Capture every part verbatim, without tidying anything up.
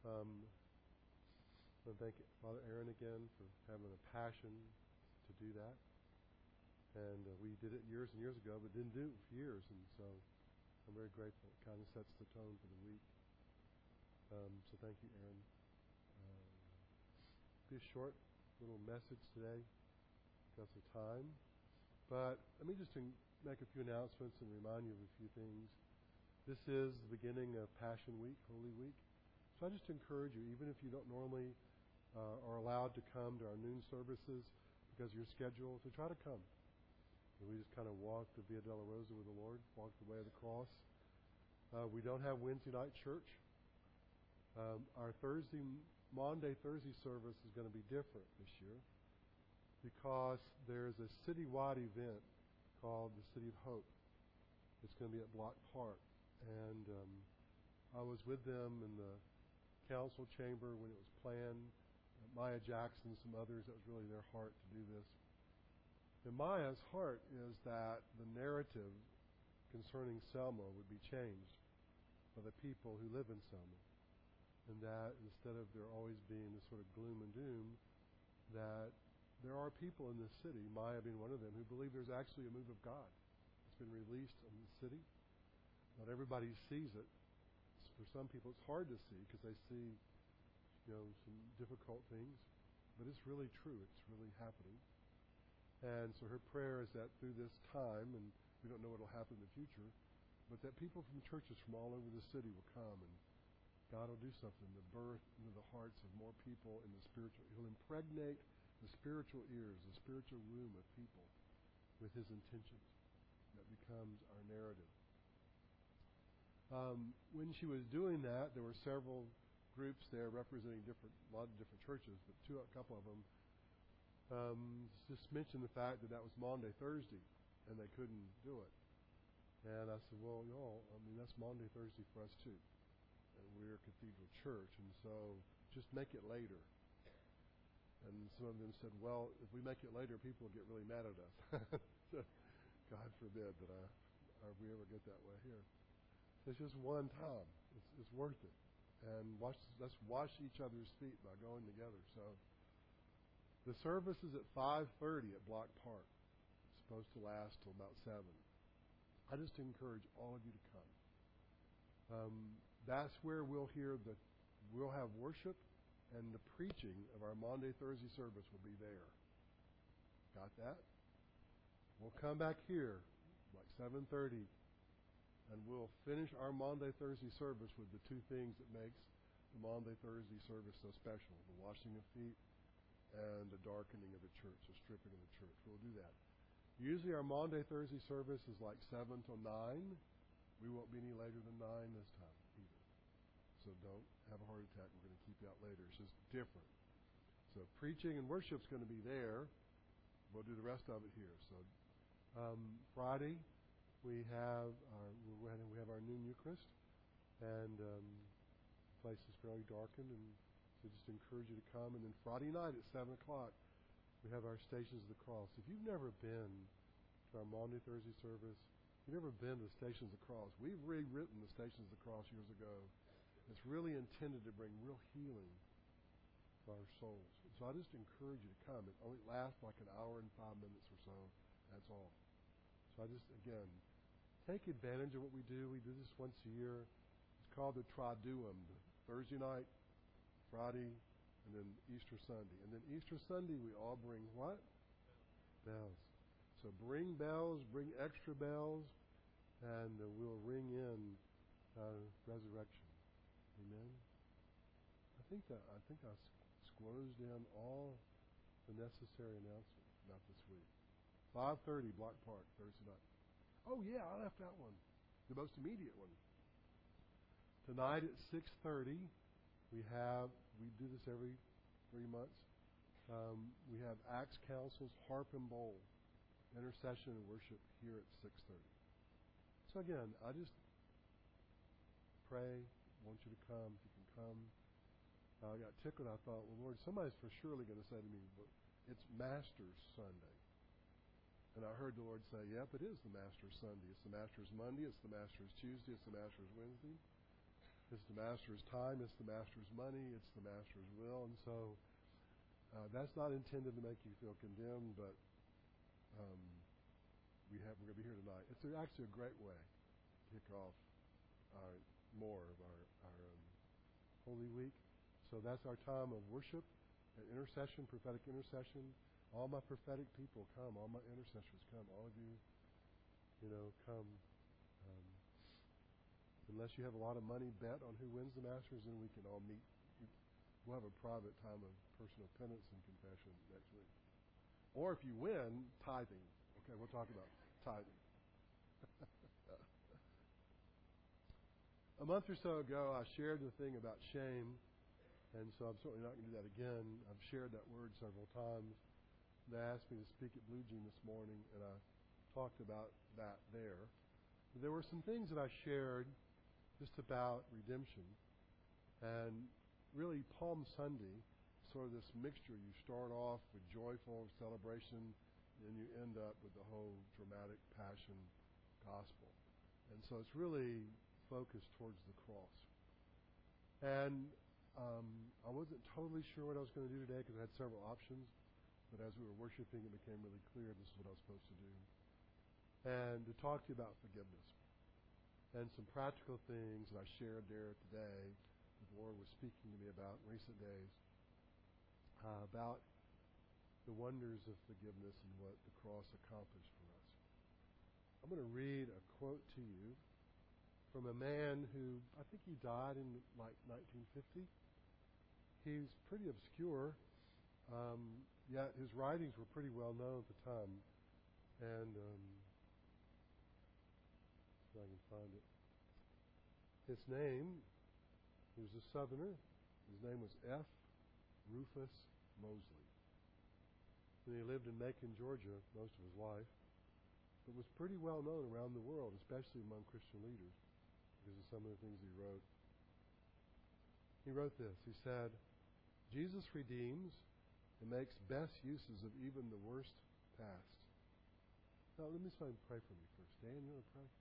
Um, I thank Father Aaron again for having a passion to do that. And uh, we did it years and years ago, but didn't do it for years. And so I'm very grateful. It kind of sets the tone for the week. Um, so thank you, Aaron. Um, be a short little message today because of time. But let me just make a few announcements and remind you of a few things. This is the beginning of Passion Week, Holy Week. So I just encourage you, even if you don't normally uh, are allowed to come to our noon services because of your schedule, to try to come. And we just kind of walk the Via Dolorosa with the Lord, walk the way of the cross. Uh, we don't have Wednesday night church. Um, our Thursday, Maundy, Thursday service is going to be different this year because there's a citywide event called the City of Hope. It's going to be at Block Park. And um, I was with them in the council chamber when it was planned. Uh, Maya Jackson and some others, that was really their heart to do this. And Maya's heart is that the narrative concerning Selma would be changed by the people who live in Selma. And that instead of there always being this sort of gloom and doom, that there are people in this city, Maya being one of them, who believe there's actually a move of God. It's been released on the city. Not everybody sees it. For some people it's hard to see because they see, you know, some difficult things. But it's really true. It's really happening. And so her prayer is that through this time, and we don't know what will happen in the future, but that people from churches from all over the city will come and God will do something to birth into the hearts of more people in the spiritual. He'll impregnate the spiritual ears, the spiritual womb of people with His intentions. That becomes our narrative. Um, when she was doing that, there were several groups there representing different, a lot of different churches, but two, a couple of them um, just mentioned the fact that that was Maundy, Thursday, and they couldn't do it. And I said, well, y'all, I mean, that's Maundy, Thursday for us too. And we're a cathedral church, and so just make it later. And some of them said, well, if we make it later, people will get really mad at us. So, God forbid that I, or we ever get that way here. It's just one time. It's, it's worth it. And wash, let's wash each other's feet by going together. So the service is at five thirty at Block Park. It's supposed to last till about seven. I just encourage all of you to come. Um, that's where we'll hear the, we'll have worship, and the preaching of our Maundy, Thursday service will be there. Got that? We'll come back here like seven thirty, and we'll finish our Maundy, Thursday service with the two things that makes the Maundy, Thursday service so special: the washing of feet and the darkening of the church, the stripping of the church. We'll do that. Usually our Maundy, Thursday service is like seven till nine. We won't be any later than nine this time either. So don't have a heart attack. We're going to keep you out later. It's just different. So preaching and worship's going to be there. We'll do the rest of it here. So um, Friday we have our we have our noon Eucharist, and um, the place is fairly darkened, and so just encourage you to come. And then Friday night at seven o'clock we have our Stations of the Cross. If you've never been to our Maundy, Thursday service, if you've never been to the Stations of the Cross, we've rewritten the Stations of the Cross years ago. It's really intended to bring real healing to our souls. So I just encourage you to come. It only lasts like an hour and five minutes or so. That's all. So I just, again, take advantage of what we do. We do this once a year. It's called the Triduum. The Thursday night, Friday, and then Easter Sunday. And then Easter Sunday we all bring what? Bells. So bring bells, bring extra bells, and uh, we'll ring in uh, resurrection. Amen. I think that I think I squozed in all the necessary announcements about this week. five thirty, Block Park, Thursday night. Oh yeah, I left out one, the most immediate one. Tonight at six thirty, we have we do this every three months. Um, we have Acts Council's Harp and Bowl intercession and worship here at six thirty. So again, I just pray. Want you to come if you can come. Uh, I got tickled. I thought, well, Lord, somebody's for surely going to say to me, but it's Master's Sunday. And I heard the Lord say, yep, it is the Master's Sunday. It's the Master's Monday. It's the Master's Tuesday. It's the Master's Wednesday. It's the master's time, it's the master's money, it's the master's will. And so uh, that's not intended to make you feel condemned, but um, we have, we're going to be here tonight. It's actually a great way to kick off our, more of our, our um, Holy Week. So that's our time of worship and intercession, prophetic intercession. All my prophetic people come. All my intercessors come. All of you, you know, come. Um, unless you have a lot of money bet on who wins the Masters, then we can all meet. We'll have a private time of personal penance and confession next week. Or if you win, tithing. Okay, we'll talk about tithing. A month or so ago, I shared the thing about shame. And so I'm certainly not going to do that again. I've shared that word several times. They asked me to speak at Blue Jean this morning, and I talked about that there. But there were some things that I shared just about redemption. And really, Palm Sunday, sort of this mixture. You start off with joyful celebration, and you end up with the whole dramatic passion gospel. And so it's really focused towards the cross. And Um, I wasn't totally sure what I was going to do today because I had several options. But as we were worshiping, it became really clear this is what I was supposed to do. And to talk to you about forgiveness. And some practical things that I shared there today that the Lord was speaking to me about in recent days. Uh, about the wonders of forgiveness and what the cross accomplished for us. I'm going to read a quote to you from a man who, I think he died in like nineteen fifty. He's pretty obscure, um, yet his writings were pretty well known at the time. And um, if I can find it. His name, he was a Southerner. His name was F. Rufus Mosley. And he lived in Macon, Georgia most of his life, but was pretty well known around the world, especially among Christian leaders, because of some of the things he wrote. He wrote this. He said, Jesus redeems and makes best uses of even the worst past. Now, let me just pray for me first. Dan, you want to pray?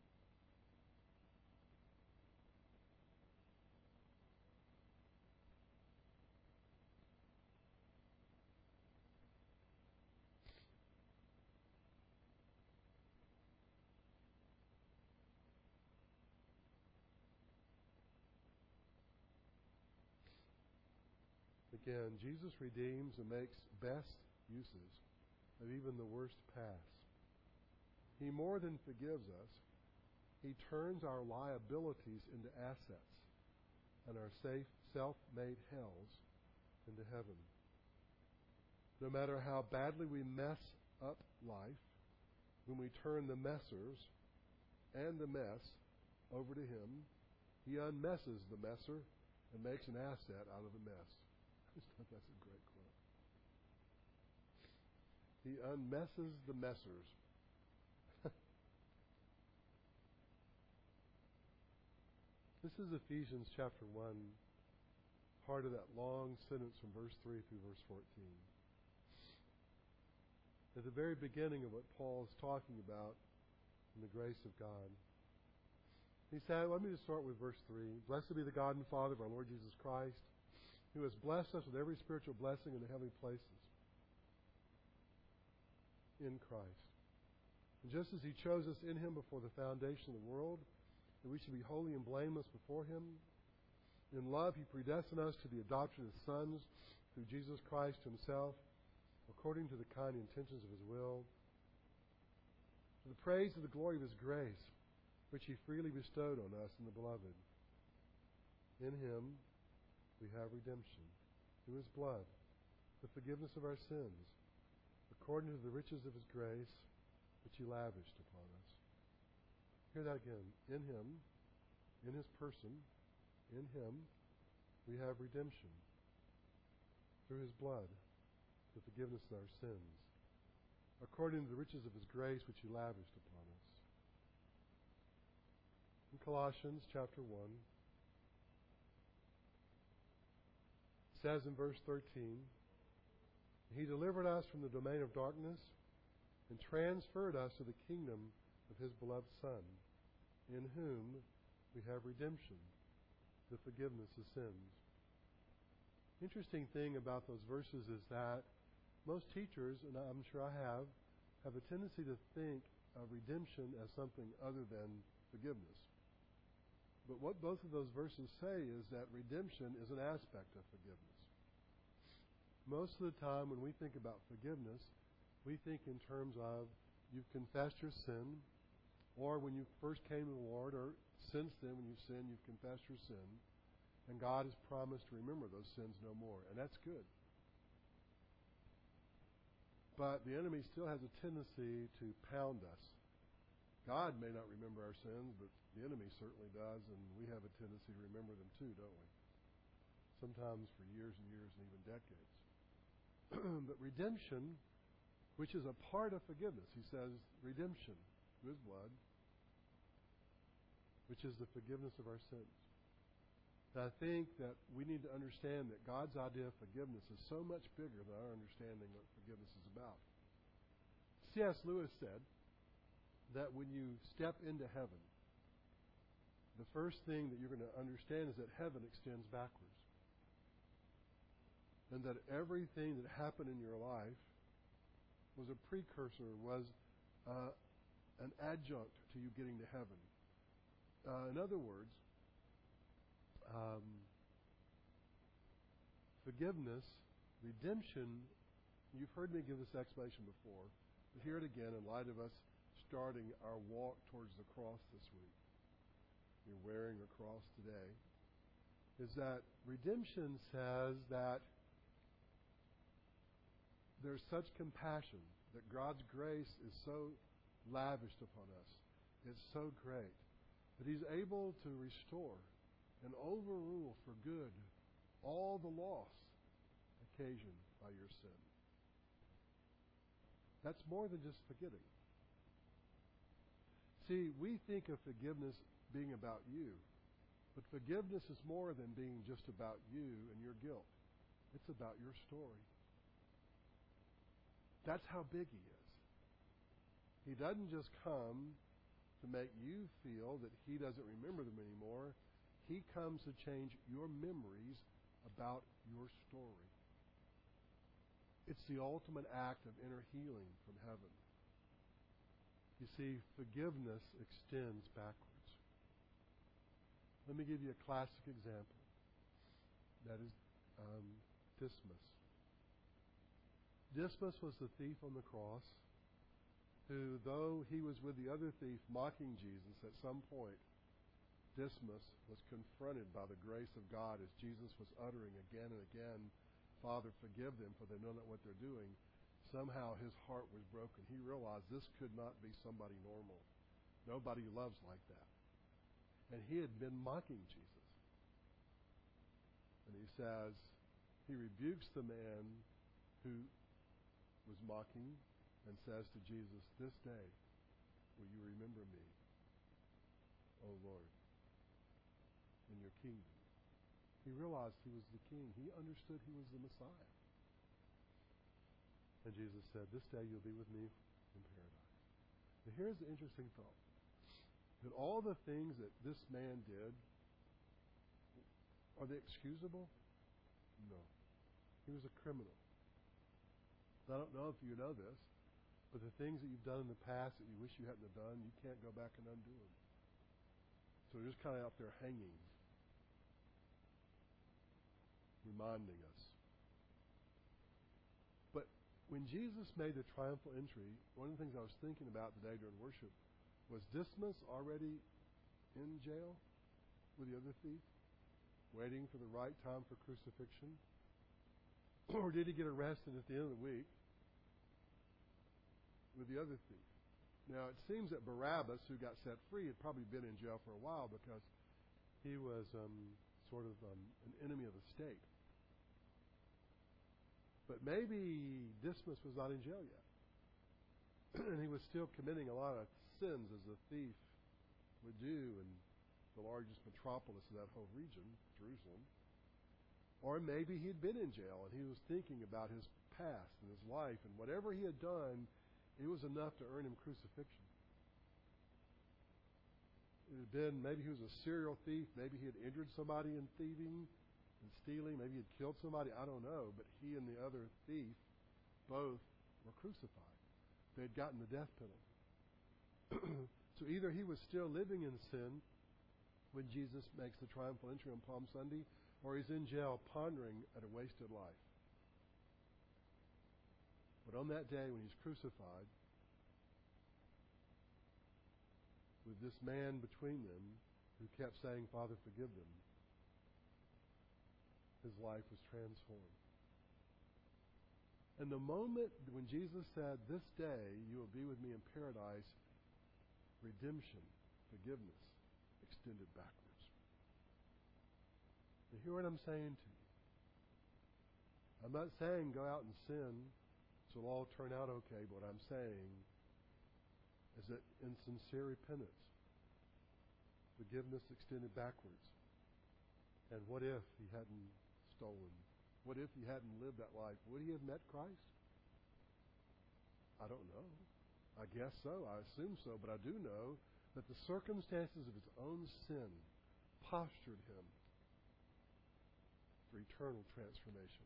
Again, Jesus redeems and makes best uses of even the worst past. He more than forgives us. He turns our liabilities into assets and our safe, self-made hells into heaven. No matter how badly we mess up life, when we turn the messers and the mess over to Him, He unmesses the messer and makes an asset out of the mess. I just thought that's a great quote. He unmesses the messers. This is Ephesians chapter one, part of that long sentence from verse three through verse fourteen. At the very beginning of what Paul is talking about in the grace of God. He said, let me just start with verse three. Blessed be the God and Father of our Lord Jesus Christ, who has blessed us with every spiritual blessing in the heavenly places in Christ. And just as He chose us in Him before the foundation of the world, that we should be holy and blameless before Him, in love He predestined us to the adoption of sons through Jesus Christ Himself, according to the kind intentions of His will, to the praise of the glory of His grace, which He freely bestowed on us in the Beloved. In Him we have redemption, through His blood, the forgiveness of our sins, according to the riches of His grace, which He lavished upon us. Hear that again. In Him, in His person, in Him, we have redemption, through His blood, the forgiveness of our sins, according to the riches of His grace, which He lavished upon us. In Colossians chapter one, says in verse thirteen, He delivered us from the domain of darkness and transferred us to the kingdom of His beloved Son, in whom we have redemption, the forgiveness of sins. Interesting thing about those verses is that most teachers, and I'm sure I have, have a tendency to think of redemption as something other than forgiveness. But what both of those verses say is that redemption is an aspect of forgiveness. Most of the time when we think about forgiveness, we think in terms of you've confessed your sin, or when you first came to the Lord, or since then when you've sinned, you've confessed your sin, and God has promised to remember those sins no more. And that's good. But the enemy still has a tendency to pound us. God may not remember our sins, but the enemy certainly does, and we have a tendency to remember them too, don't we? Sometimes for years and years and even decades. But redemption, which is a part of forgiveness, he says, redemption, his blood, which is the forgiveness of our sins. And I think that we need to understand that God's idea of forgiveness is so much bigger than our understanding of what forgiveness is about. C S Lewis said that when you step into heaven, the first thing that you're going to understand is that heaven extends backwards. And that everything that happened in your life was a precursor, was uh, an adjunct to you getting to heaven. Uh, in other words, Um, forgiveness, redemption, you've heard me give this explanation before, but hear it again in light of us starting our walk towards the cross this week. You're wearing a cross today. Is that redemption says that there's such compassion, that God's grace is so lavished upon us. It's so great that He's able to restore and overrule for good all the loss occasioned by your sin. That's more than just forgetting. See, we think of forgiveness being about you, but forgiveness is more than being just about you and your guilt. It's about your story. That's how big He is. He doesn't just come to make you feel that He doesn't remember them anymore. He comes to change your memories about your story. It's the ultimate act of inner healing from heaven. You see, forgiveness extends backwards. Let me give you a classic example. That is um, Dismas. Dismas was the thief on the cross who, though he was with the other thief mocking Jesus, at some point Dismas was confronted by the grace of God as Jesus was uttering again and again, Father, forgive them, for they know not what they're doing. Somehow his heart was broken. He realized this could not be somebody normal. Nobody loves like that. And he had been mocking Jesus. And he says, he rebukes the man who was mocking and says to Jesus, this day will you remember me, O Lord, in your kingdom. He realized he was the king. He understood he was the Messiah. And Jesus said, this day you'll be with me in paradise. Now here's the interesting thought. That all the things that this man did, are they excusable? No. He was a criminal. I don't know if you know this, but the things that you've done in the past that you wish you hadn't have done, you can't go back and undo them. So they're just kind of out there hanging, reminding us. But when Jesus made the triumphal entry, one of the things I was thinking about today during worship was Dismas already in jail with the other thief, waiting for the right time for crucifixion? Or did he get arrested at the end of the week with the other thief? Now, it seems that Barabbas, who got set free, had probably been in jail for a while because he was um, sort of um, an enemy of the state. But maybe Dismas was not in jail yet. And he was still committing a lot of sins as a thief would do in the largest metropolis of that whole region, Jerusalem. Or maybe he had been in jail and he was thinking about his past and his life, and whatever he had done, it was enough to earn him crucifixion. It had been, maybe he was a serial thief. Maybe he had injured somebody in thieving and stealing. Maybe he had killed somebody. I don't know. But he and the other thief both were crucified. They had gotten the death penalty. So either he was still living in sin when Jesus makes the triumphal entry on Palm Sunday, or he's in jail pondering at a wasted life. But on that day when he's crucified, with this man between them who kept saying, Father, forgive them, his life was transformed. And the moment when Jesus said, this day you will be with me in paradise, redemption, forgiveness, extended backwards. You hear what I'm saying to you? I'm not saying go out and sin so it'll all turn out okay, but what I'm saying is that in sincere repentance, forgiveness extended backwards. And what if he hadn't stolen? What if he hadn't lived that life? Would he have met Christ? I don't know. I guess so. I assume so. But I do know that the circumstances of his own sin postured him for eternal transformation.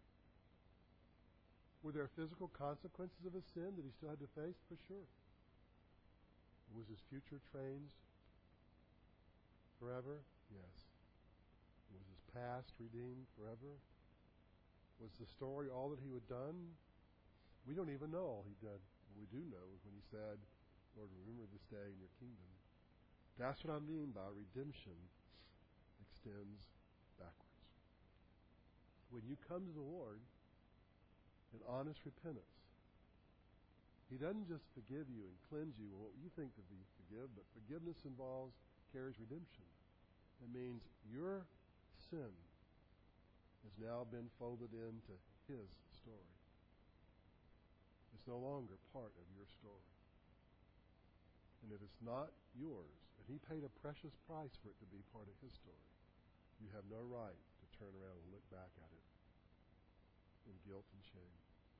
Were there physical consequences of his sin that he still had to face? For sure. Was his future changed forever? Yes. Was his past redeemed forever? Was the story all that he had done? We don't even know all he did. What we do know is when he said, Lord, remember this day in your kingdom. That's what I mean by redemption extends backwards. When you come to the Lord in honest repentance, he doesn't just forgive you and cleanse you, what you think to be forgive, but forgiveness involves, carries redemption. It means your sin has now been folded into his story. It's no longer part of your story. And if it's not yours, and he paid a precious price for it to be part of his story, you have no right to turn around and look back at it in guilt and shame.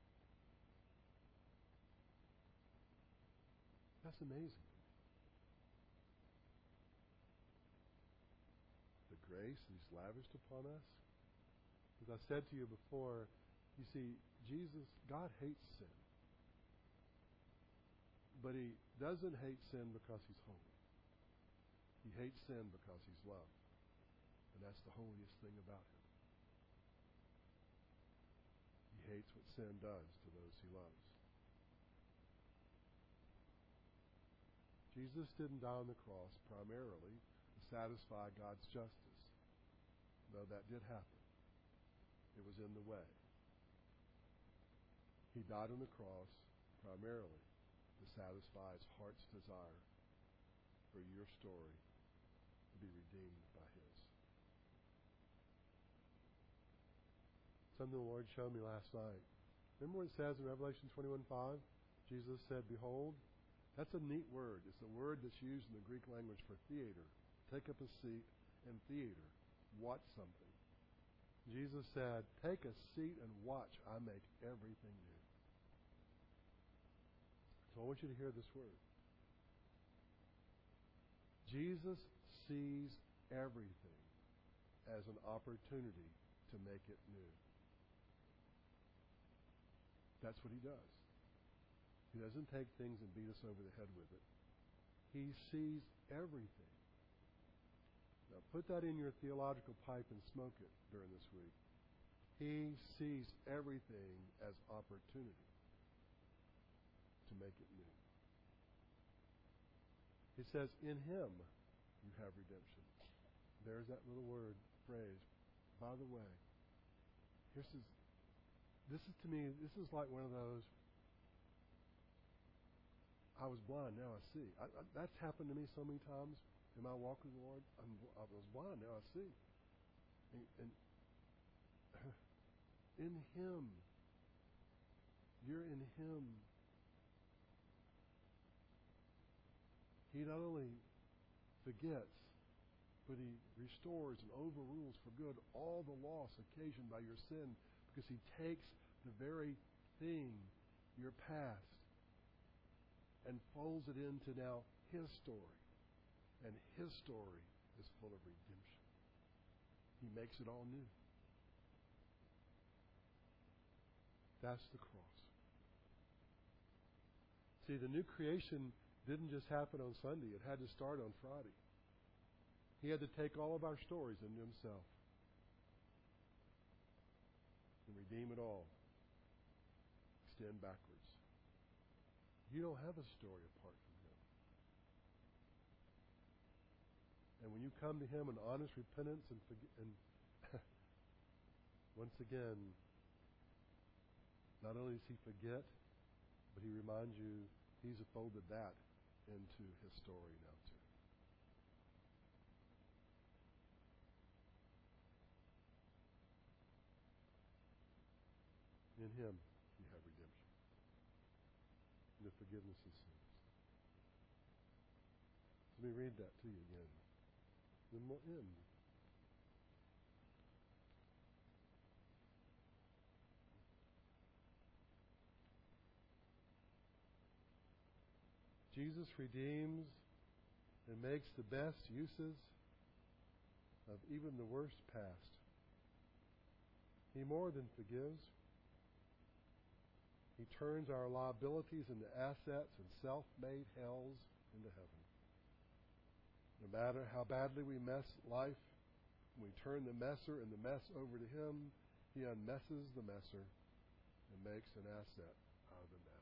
That's amazing. The grace that he's lavished upon us. As I said to you before, you see, Jesus, God hates sin. But he doesn't hate sin because he's holy. He hates sin because he's love. And that's the holiest thing about him. He hates what sin does to those he loves. Jesus didn't die on the cross primarily to satisfy God's justice, though that did happen. It was in the way. He died on the cross primarily to satisfy his heart's desire for your story to be redeemed by his. Something the Lord showed me last night. Remember what it says in Revelation twenty-one five? Jesus said, behold, that's a neat word. It's a word that's used in the Greek language for theater. Take up a seat in theater. Watch something. Jesus said, take a seat and watch. I make everything new. So I want you to hear this word. Jesus sees everything as an opportunity to make it new. That's what he does. He doesn't take things and beat us over the head with it. He sees everything. Now put that in your theological pipe and smoke it during this week. He sees everything as opportunity to make it new. He says, in him you have redemption. There's that little word, phrase. By the way, here's this, this is to me, this is like one of those, I was blind, now I see. I, I, that's happened to me so many times in my walk with the Lord. I'm, I was blind, now I see. And, and in him, you're in him. He not only forgets, but he restores and overrules for good all the loss occasioned by your sin, because he takes the very thing, your past, and folds it into now his story. And His story is full of redemption. He makes it all new. That's the cross. See, the new creation didn't just happen on Sunday. It had to start on Friday. He had to take all of our stories into Himself and redeem it all. Extend backwards. You don't have a story apart from Him. And when you come to Him in honest repentance and, forg- and once again, not only does He forget, but He reminds you He's folded that into His story now too. In Him you have redemption, the forgiveness of sins. Let me read that to you again. Then we'll end. Jesus redeems and makes the best uses of even the worst past. He more than forgives. He turns our liabilities into assets and self-made hells into heaven. No matter how badly we mess life, when we turn the messer and the mess over to Him, He unmesses the messer and makes an asset out of the mess.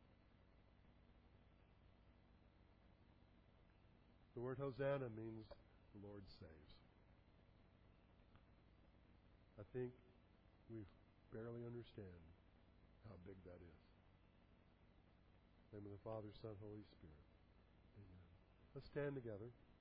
The word Hosanna means the Lord saves. I think we barely understand how big that is. In the name of the Father, Son, Holy Spirit. Amen. Let's stand together.